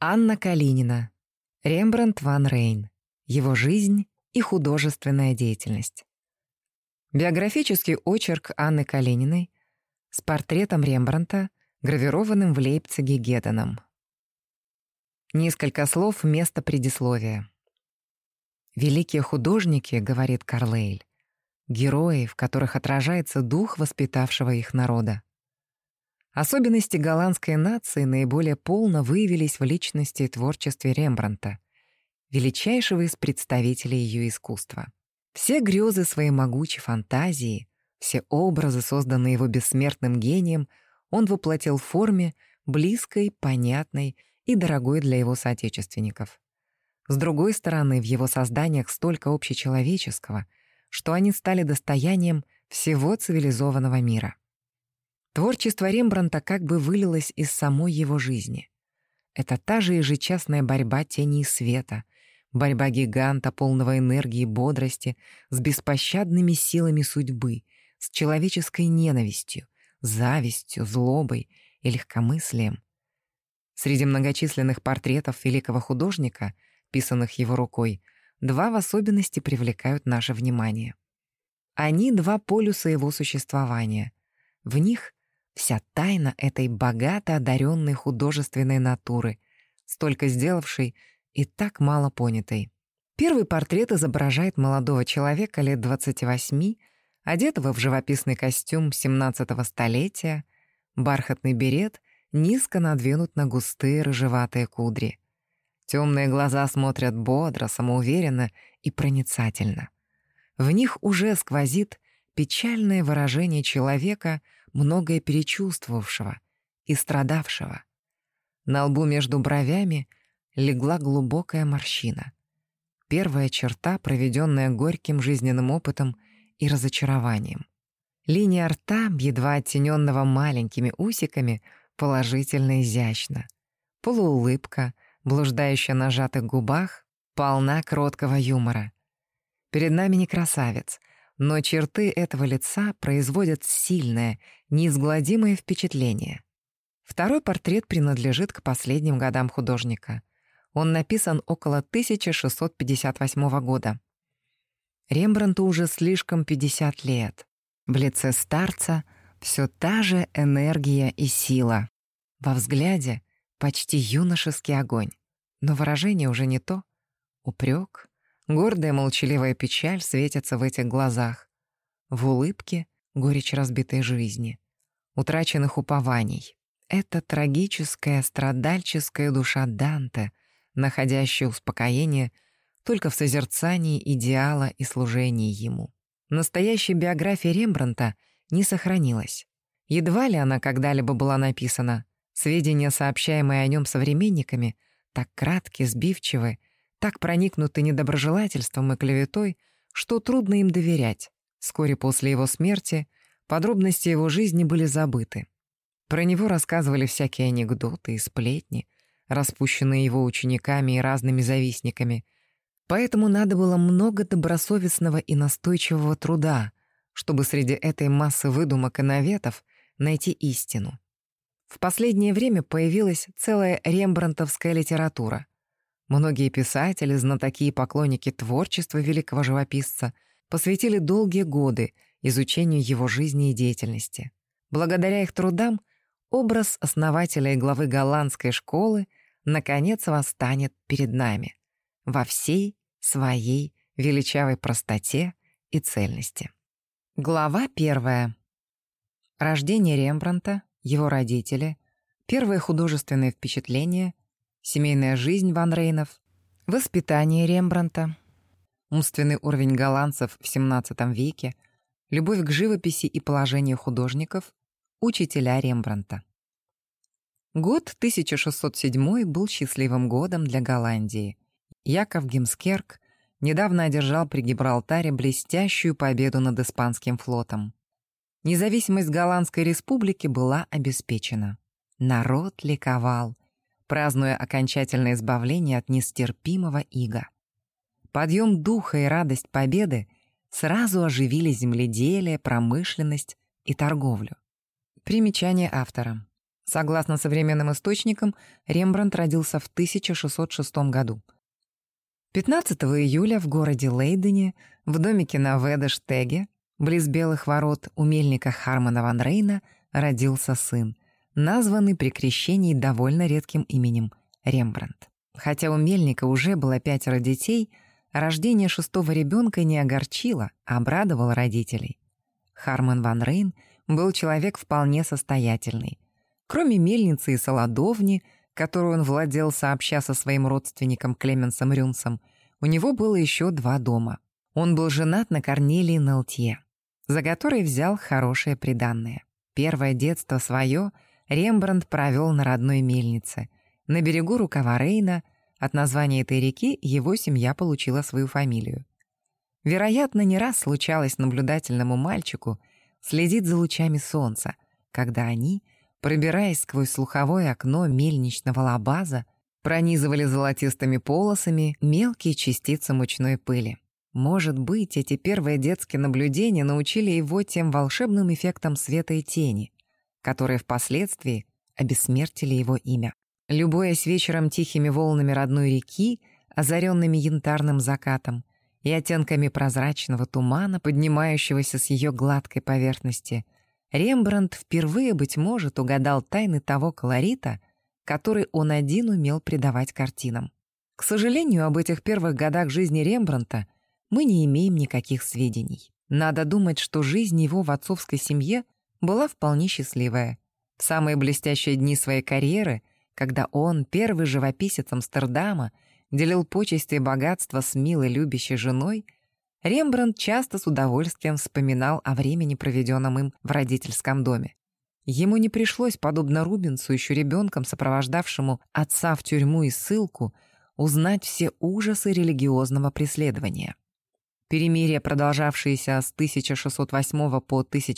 Анна Калинина. Рембрандт ван Рейн. Его жизнь и художественная деятельность. Биографический очерк Анны Калининой с портретом Рембрандта, гравированным в Лейпциге Геденом. Несколько слов вместо предисловия. «Великие художники, — говорит Карлейль, — герои, в которых отражается дух воспитавшего их народа. Особенности голландской нации наиболее полно выявились в личности и творчестве Рембрандта, величайшего из представителей ее искусства. Все грезы своей могучей фантазии, все образы, созданные его бессмертным гением, он воплотил в форме, близкой, понятной и дорогой для его соотечественников. С другой стороны, в его созданиях столько общечеловеческого, что они стали достоянием всего цивилизованного мира. Творчество Рембрандта как бы вылилось из самой его жизни. Это та же ежечасная борьба тени и света, борьба гиганта, полного энергии и бодрости, с беспощадными силами судьбы, с человеческой ненавистью, завистью, злобой и легкомыслием. Среди многочисленных портретов великого художника, писанных его рукой, два в особенности привлекают наше внимание. Они — два полюса его существования. В них вся тайна этой богато одаренной художественной натуры, столько сделавшей и так мало понятой. Первый портрет изображает молодого человека лет 28, одетого в живописный костюм XVII столетия, бархатный берет низко надвинут на густые рыжеватые кудри. Темные глаза смотрят бодро, самоуверенно и проницательно. В них уже сквозит печальное выражение человека, многое перечувствовавшего и страдавшего. На лбу между бровями легла глубокая морщина. Первая черта, проведенная горьким жизненным опытом и разочарованием. Линия рта, едва оттененного маленькими усиками, положительно изящна. Полуулыбка, блуждающая на сжатых губах, полна кроткого юмора. Перед нами не красавец, но черты этого лица производят сильное, неизгладимое впечатление. Второй портрет принадлежит к последним годам художника. Он написан около 1658 года. Рембрандту уже слишком 50 лет. В лице старца все та же энергия и сила. Во взгляде почти юношеский огонь. Но выражение уже не то. Упрек, гордая молчаливая печаль светятся в этих глазах. В улыбке горечь разбитой жизни, утраченных упований. Это трагическая, страдальческая душа Данте, находящая успокоение только в созерцании идеала и служении ему. Настоящая биография Рембрандта не сохранилась. Едва ли она когда-либо была написана. Сведения, сообщаемые о нем современниками, так кратки, сбивчивы, так проникнуты недоброжелательством и клеветой, что трудно им доверять. Вскоре после его смерти подробности его жизни были забыты. Про него рассказывали всякие анекдоты и сплетни, распущенные его учениками и разными завистниками. Поэтому надо было много добросовестного и настойчивого труда, чтобы среди этой массы выдумок и наветов найти истину. В последнее время появилась целая рембрандтовская литература. Многие писатели, знатоки и поклонники творчества великого живописца посвятили долгие годы изучению его жизни и деятельности. Благодаря их трудам образ основателя и главы голландской школы наконец восстанет перед нами во всей своей величавой простоте и цельности. Глава 1. Рождение Рембрандта, его родители, первые художественные впечатления, семейная жизнь ван Рейнов, воспитание Рембрандта, умственный уровень голландцев в XVII веке, любовь к живописи и положению художников, учителя Рембрандта. Год 1607 был счастливым годом для Голландии. Яков Гемскерк недавно одержал при Гибралтаре блестящую победу над испанским флотом. Независимость Голландской республики была обеспечена. Народ ликовал, празднуя окончательное избавление от нестерпимого ига. Подъем духа и радость победы сразу оживили земледелие, промышленность и торговлю. Примечание автора. Согласно современным источникам, Рембрандт родился в 1606 году. 15 июля в городе Лейдене, в домике на Ведештеге, близ Белых ворот у мельника Хармана ван Рейна, родился сын, названный при крещении довольно редким именем Рембрандт. Хотя у мельника уже было 5 детей, рождение 6-го ребенка не огорчило, а обрадовало родителей. Харман ван Рейн был человек вполне состоятельный. Кроме мельницы и солодовни, которую он владел сообща со своим родственником Клеменсом Рюнсом, у него было еще 2 дома. Он был женат на Корнелии Нелтье, за которой взял хорошее приданное. Первое детство свое Рембрандт провел на родной мельнице, на берегу рукава Рейна. От названия этой реки его семья получила свою фамилию. Вероятно, не раз случалось наблюдательному мальчику следить за лучами солнца, когда они, пробираясь сквозь слуховое окно мельничного лабаза, пронизывали золотистыми полосами мелкие частицы мучной пыли. Может быть, эти первые детские наблюдения научили его тем волшебным эффектам света и тени, которые впоследствии обессмертили его имя. Любуясь вечером тихими волнами родной реки, озаренными янтарным закатом и оттенками прозрачного тумана, поднимающегося с ее гладкой поверхности, Рембрандт впервые, быть может, угадал тайны того колорита, который он один умел придавать картинам. К сожалению, об этих первых годах жизни Рембрандта мы не имеем никаких сведений. Надо думать, что жизнь его в отцовской семье была вполне счастливая. В самые блестящие дни своей карьеры, когда он, первый живописец Амстердама, делил почести и богатства с милой любящей женой, Рембрандт часто с удовольствием вспоминал о времени, проведенном им в родительском доме. Ему не пришлось, подобно Рубенсу, еще ребенком, сопровождавшему отца в тюрьму и ссылку, узнать все ужасы религиозного преследования. Перемирие, продолжавшееся с 1608 по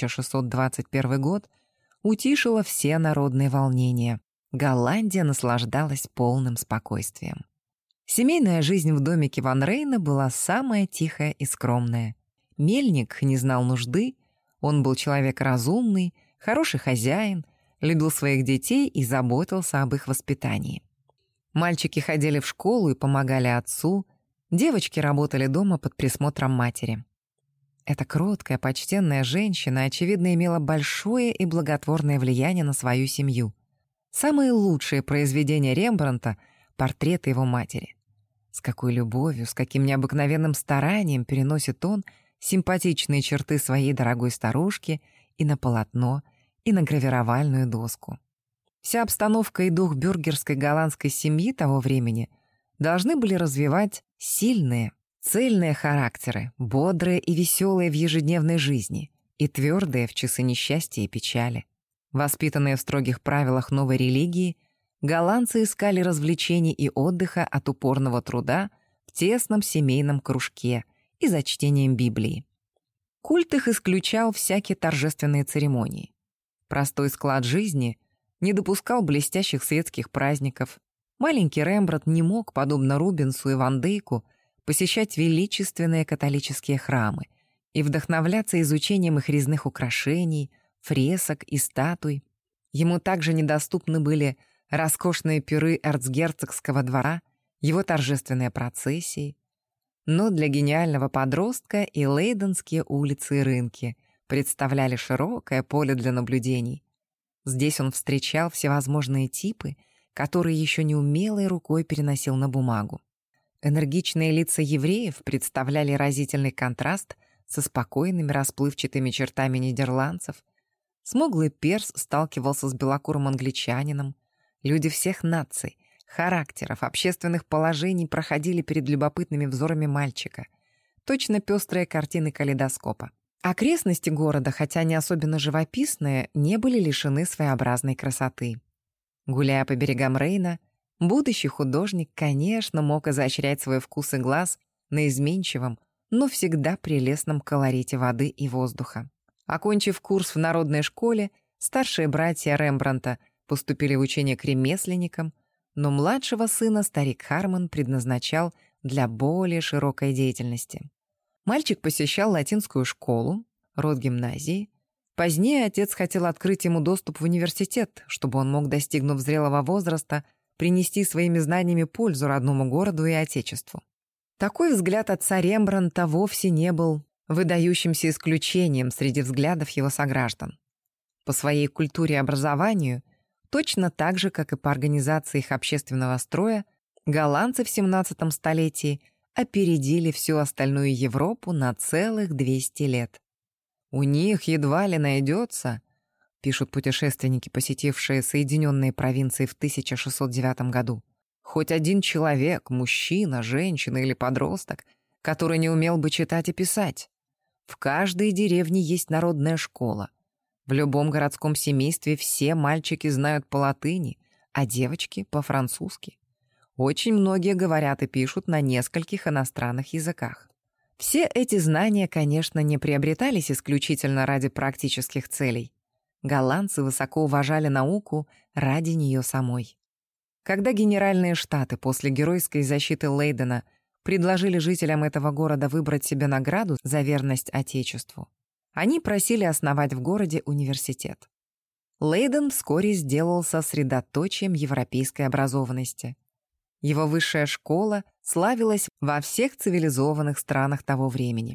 1621 год, утишило все народные волнения. Голландия наслаждалась полным спокойствием. Семейная жизнь в домике ван Рейна была самая тихая и скромная. Мельник не знал нужды, он был человек разумный, хороший хозяин, любил своих детей и заботился об их воспитании. Мальчики ходили в школу и помогали отцу, девочки работали дома под присмотром матери. Эта кроткая, почтенная женщина, очевидно, имела большое и благотворное влияние на свою семью. Самые лучшие произведения Рембрандта — портреты его матери. С какой любовью, с каким необыкновенным старанием переносит он симпатичные черты своей дорогой старушки и на полотно, и на гравировальную доску. Вся обстановка и дух бюргерской голландской семьи того времени должны были развивать сильные, цельные характеры, бодрые и веселые в ежедневной жизни и твердые в часы несчастья и печали. Воспитанные в строгих правилах новой религии, голландцы искали развлечений и отдыха от упорного труда в тесном семейном кружке и за чтением Библии. Культ их исключал всякие торжественные церемонии. Простой склад жизни не допускал блестящих светских праздников. Маленький Рембрандт не мог, подобно Рубенсу и Ван Дейку, посещать величественные католические храмы и вдохновляться изучением их резных украшений, фресок и статуй. Ему также недоступны были роскошные пиры эрцгерцогского двора, его торжественные процессии. Но для гениального подростка и лейденские улицы и рынки представляли широкое поле для наблюдений. Здесь он встречал всевозможные типы, которые еще неумелой рукой переносил на бумагу. Энергичные лица евреев представляли разительный контраст со спокойными расплывчатыми чертами нидерландцев. Смуглый перс сталкивался с белокурым англичанином. Люди всех наций, характеров, общественных положений проходили перед любопытными взорами мальчика. Точно пестрые картины калейдоскопа. Окрестности города, хотя не особенно живописные, не были лишены своеобразной красоты. Гуляя по берегам Рейна, будущий художник, конечно, мог изощрять свой вкус и глаз на изменчивом, но всегда прелестном колорите воды и воздуха. Окончив курс в народной школе, старшие братья Рембрандта поступили в учение к ремесленникам, но младшего сына старик Харман предназначал для более широкой деятельности. Мальчик посещал латинскую школу, род гимназии, Позднее отец хотел открыть ему доступ в университет, чтобы он мог, достигнув зрелого возраста, принести своими знаниями пользу родному городу и отечеству. Такой взгляд отца Рембрандта вовсе не был выдающимся исключением среди взглядов его сограждан. По своей культуре и образованию, точно так же, как и по организации их общественного строя, голландцы в 17 столетии опередили всю остальную Европу на целых 200 лет. «У них едва ли найдется», — пишут путешественники, посетившие Соединенные провинции в 1609 году, «хоть один человек, мужчина, женщина или подросток, который не умел бы читать и писать. В каждой деревне есть народная школа. В любом городском семействе все мальчики знают по-латыни, а девочки — по-французски. Очень многие говорят и пишут на нескольких иностранных языках. Все эти знания, конечно, не приобретались исключительно ради практических целей. Голландцы высоко уважали науку ради нее самой. Когда Генеральные Штаты после геройской защиты Лейдена предложили жителям этого города выбрать себе награду за верность Отечеству, они просили основать в городе университет. Лейден вскоре сделался средоточием европейской образованности. Его высшая школа славилась во всех цивилизованных странах того времени.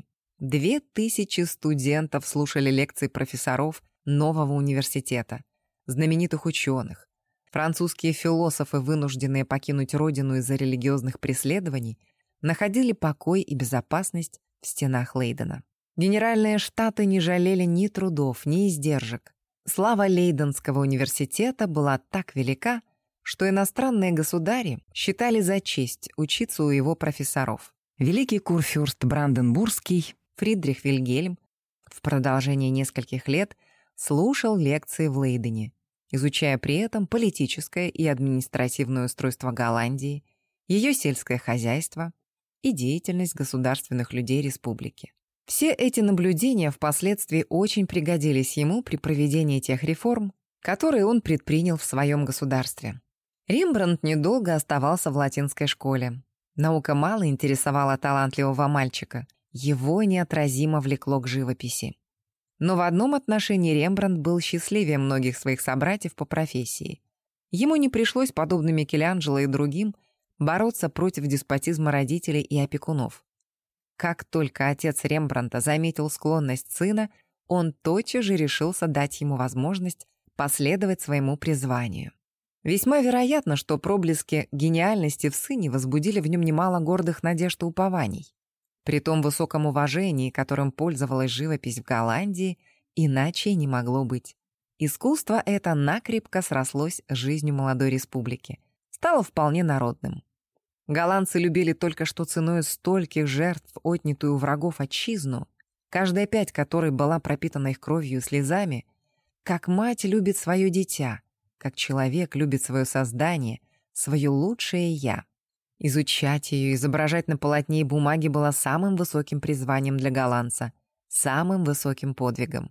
2000 студентов слушали лекции профессоров нового университета, знаменитых ученых. Французские философы, вынужденные покинуть родину из-за религиозных преследований, находили покой и безопасность в стенах Лейдена. Генеральные Штаты не жалели ни трудов, ни издержек. Слава Лейденского университета была так велика, что иностранные государи считали за честь учиться у его профессоров. Великий курфюрст Бранденбургский Фридрих Вильгельм в продолжении нескольких лет слушал лекции в Лейдене, изучая при этом политическое и административное устройство Голландии, ее сельское хозяйство и деятельность государственных людей республики. Все эти наблюдения впоследствии очень пригодились ему при проведении тех реформ, которые он предпринял в своем государстве. Рембрандт недолго оставался в латинской школе. Наука мало интересовала талантливого мальчика, его неотразимо влекло к живописи. Но в одном отношении Рембрандт был счастливее многих своих собратьев по профессии. Ему не пришлось, подобно Микеланджело и другим, бороться против деспотизма родителей и опекунов. Как только отец Рембрандта заметил склонность сына, он тотчас же решился дать ему возможность последовать своему призванию. Весьма вероятно, что проблески гениальности в сыне возбудили в нем немало гордых надежд и упований. При том высоком уважении, которым пользовалась живопись в Голландии, иначе и не могло быть. Искусство это накрепко срослось с жизнью молодой республики, стало вполне народным. Голландцы любили только что ценой стольких жертв отнятую у врагов отчизну, каждая пять которой была пропитана их кровью и слезами, как мать любит свое дитя, как человек любит свое создание, свое лучшее «я». Изучать ее, изображать на полотне и бумаге было самым высоким призванием для голландца, самым высоким подвигом.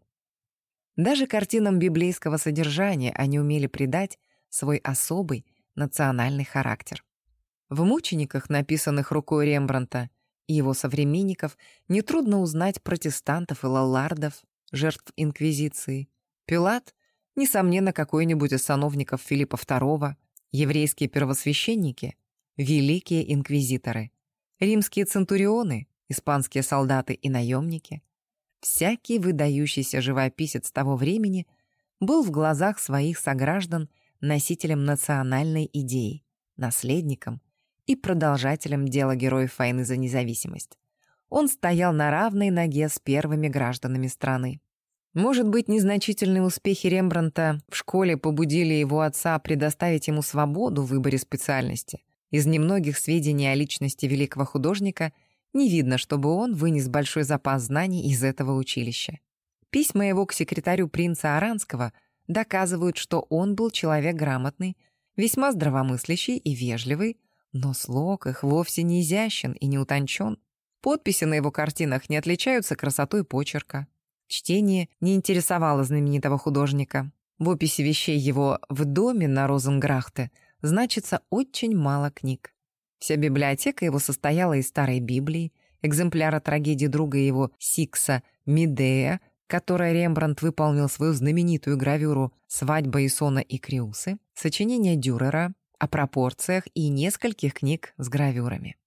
Даже картинам библейского содержания они умели придать свой особый национальный характер. В «Мучениках», написанных рукой Рембрандта и его современников, нетрудно узнать протестантов и лоллардов, жертв инквизиции. Пилат, несомненно, какой-нибудь из сановников Филиппа II, еврейские первосвященники, великие инквизиторы, римские центурионы, испанские солдаты и наемники. Всякий выдающийся живописец того времени был в глазах своих сограждан носителем национальной идеи, наследником и продолжателем дела героев войны за независимость. Он стоял на равной ноге с первыми гражданами страны. Может быть, незначительные успехи Рембрандта в школе побудили его отца предоставить ему свободу в выборе специальности. Из немногих сведений о личности великого художника не видно, чтобы он вынес большой запас знаний из этого училища. Письма его к секретарю принца Оранского доказывают, что он был человек грамотный, весьма здравомыслящий и вежливый, но слог их вовсе не изящен и не утончен. Подписи на его картинах не отличаются красотой почерка. Чтение не интересовало знаменитого художника. В описи вещей его в доме на Розенграхте значится очень мало книг. Вся библиотека его состояла из старой Библии, экземпляра трагедии друга его Сикса Медея, которой Рембрандт выполнил свою знаменитую гравюру «Свадьба Исона и Криусы», сочинение Дюрера о пропорциях и нескольких книг с гравюрами.